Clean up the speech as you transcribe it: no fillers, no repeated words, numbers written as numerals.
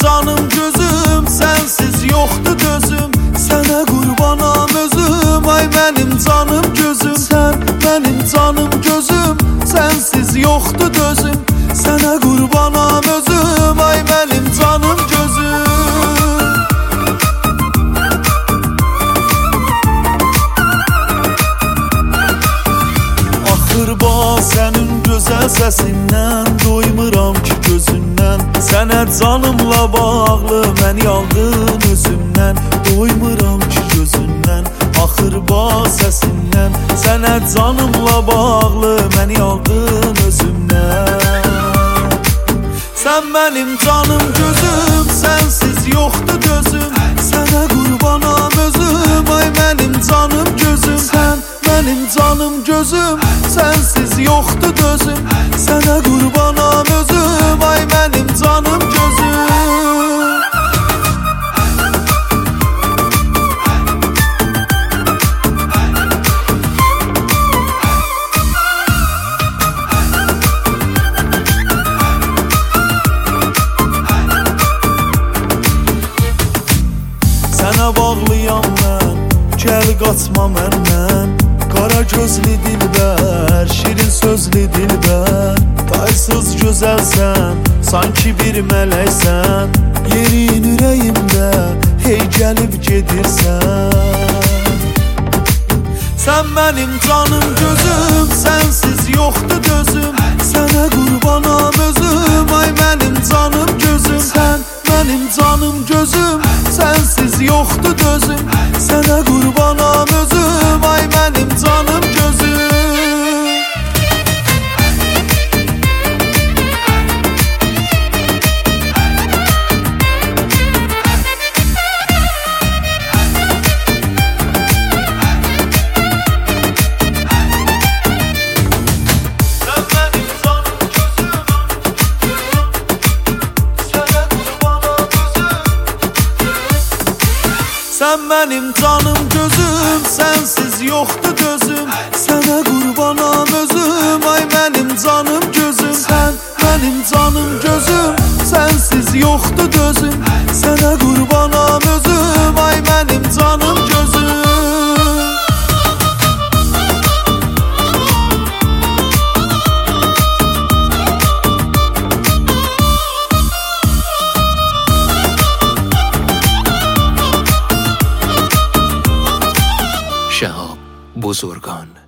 canım gözüm, sensiz yoktu dözüm. Sənə qurbanam özüm, ay mənim canım gözüm. Sən mənim canım gözüm, sensiz yoktu dözüm. Sənə qurbanam özüm, ay mənim canım gözüm. Axırba sənin gözəl səsindən doymuram ki gözündən. Sənə canımla bağlı mən yalqın özümdən. Doymuram ki gözündən, axırba səsindən. Sənə canımla bağlı mən yalqın özümdən. Sən mənim canım gözüm, sensiz yoktu dözüm. Sənə qurbanam özüm, ay mənim canım gözüm. Sən mənim canım gözüm, sensiz yoktu dözüm. Sənə qurbanam özüm, ay mənim canım gözüm. Sənə bağlıyam mən, gəl qaçma məndən. Qara gözlü dilbər, şirin sözlü dilbər. Taysız gözəlsən, sanki bir mələksən. Yerin ürəyimdə, hey gəlib gedirsən. Sən mənim canım gözüm, sensiz yoktu dözüm. Sənə qurbanam özüm, ay mənim canım gözüm. Sən mənim canım gözüm, sensiz yoktu dözüm. Sənə qurbanam özüm, ay mənim canım gözüm. Sən mənim canım gözüm, sensiz yoktu dözüm. Sənə qurbanam özüm, ay mənim canım gözüm. Sən mənim canım gözüm, sensiz yoktu dözüm. Sənə qurbanam özüm, ay mənim canım gözüm. شهاب بزرگان.